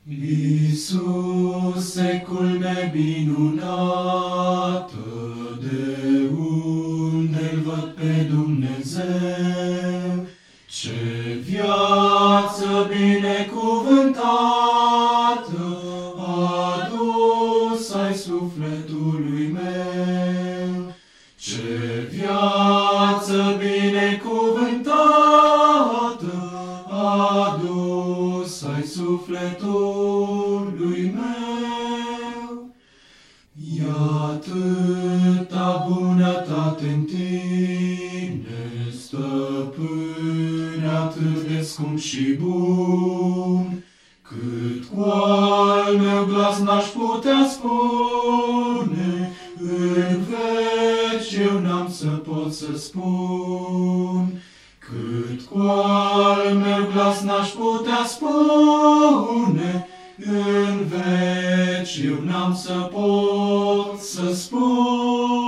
Iisuse, culme minunată, de unde-L văd pe Dumnezeu, ce viață binecuvântată adus ai sufletului meu, ce viață binecuvântată adus ai sufletului meu. E atâta bunătate în tine, stăpâne atât de scump și bun, cât cu al meu glas n-aș putea spune, în veci eu n-am să pot să spun. Cât cu al meu glas n-aș putea spune, în veci eu n-am să pot să spun.